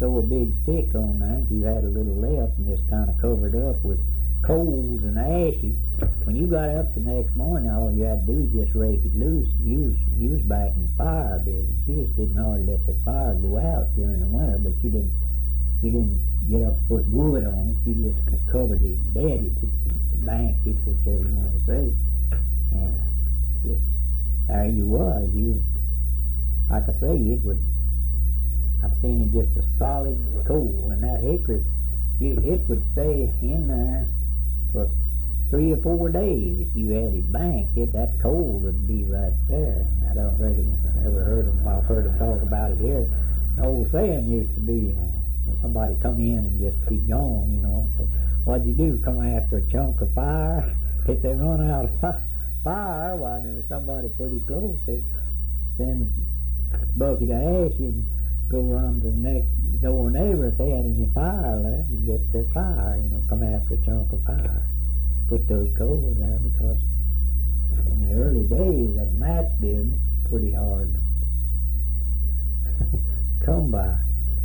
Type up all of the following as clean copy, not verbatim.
throw a big stick on there, and you had a little left, and just kind of covered up with coals and ashes. When you got up the next morning, all you had to do was just rake it loose, and you was back in the fire business. You just didn't hardly let the fire go out during the winter, but you didn't get up and put wood on it. You just covered it, bedded it, banked it, whichever you want to say, and just there you was. You, like I say, it would. I've seen it just a solid coal, and that hickory, it would stay in there for 3 or 4 days if you had it banked. That coal would be right there. I don't reckon I've ever heard them. I've heard them talk about it here. The old saying used to be, somebody come in and just be gone, and say, what'd you do? Come after a chunk of fire? If they run out of fire, why, there's somebody pretty close. They'd send a bucket of ash and go run to the next door neighbor if they had any fire left and get their fire, come after a chunk of fire. Put those coals there, because in the early days that match business was pretty hard to come by.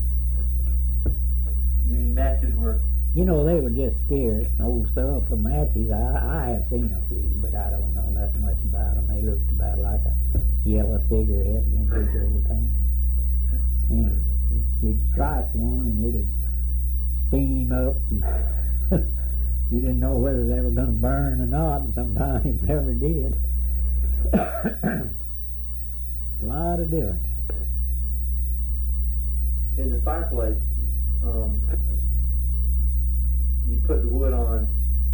You mean matches were? They were just scarce. Old stuff for matches, I have seen a few, but I don't know nothing much about them. They looked about like a yellow cigarette, big old thing. And you'd strike one and it'd steam up, and you didn't know whether they were going to burn or not, and sometimes it never did. A lot of difference. In the fireplace, you put the wood on.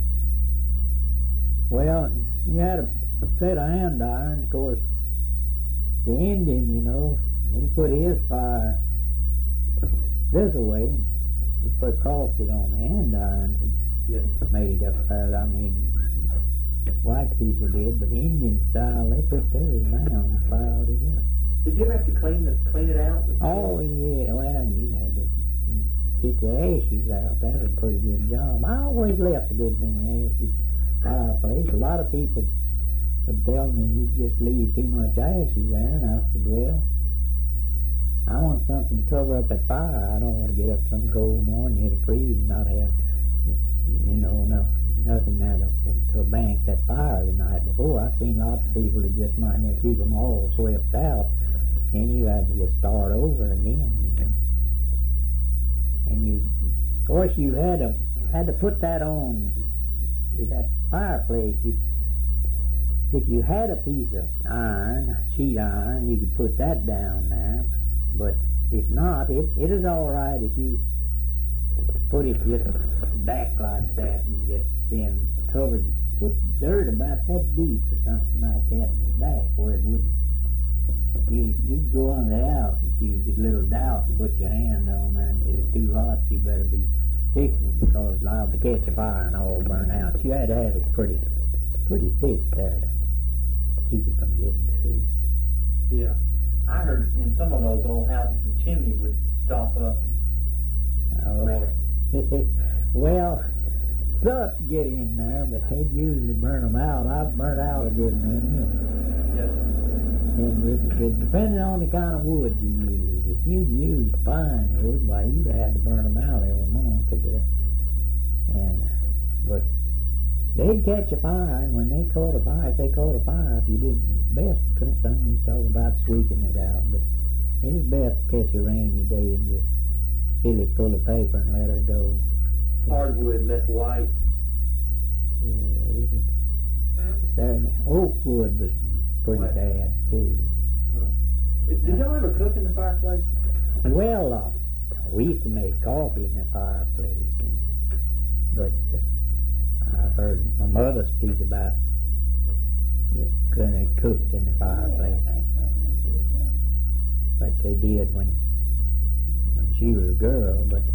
Well, you had a set of andirons. Of course, the Indian, he put his fire this way. He crossed it on the andirons and Yes. made it up there. I mean, white people did, but Indian style, they put theirs down and filed it up. Did you ever have to clean it out? Oh yeah, well, you had to get the ashes out. That was a pretty good job. I always left a good many ashes fireplace. A lot of people would tell me you just leave too much ashes there, and I said, well, I want something to cover up that fire. I don't want to get up some cold morning, hit a freeze, and not have, nothing there to bank that fire the night before. I've seen lots of people that just might not keep them all swept out. Then you had to just start over again, And you, of course, you had to put that on that fireplace. If you had a piece of iron, sheet iron, you could put that down there. But if not, it is all right if you put it just back like that and just then put dirt about that deep or something like that in the back where it wouldn't. You'd go on the house if you get a little doubt and put your hand on there, and if it's too hot, you better be fixing it, because it's liable to catch a fire and all burn out. You had to have it pretty thick there to keep it from getting too. Yeah. I heard in some of those old houses the chimney would stop up. Well, suck get in there, but they'd usually burn them out. I've burnt out a good many. Yes. And it depended on the kind of wood you used. If you'd used pine wood, why, you had to burn them out every month to get it. But they'd catch a fire, and when they caught a fire, if you didn't, it's best to, some used to talk about sweeping it out, but it was best to catch a rainy day and just fill it full of paper and let her go. Hardwood left white. Yeah, oak wood was pretty bad too. Did y'all ever cook in the fireplace? Well, we used to make coffee in the fireplace, but I heard my mother speak about when they cooked in the fireplace. But they did when she was a girl, but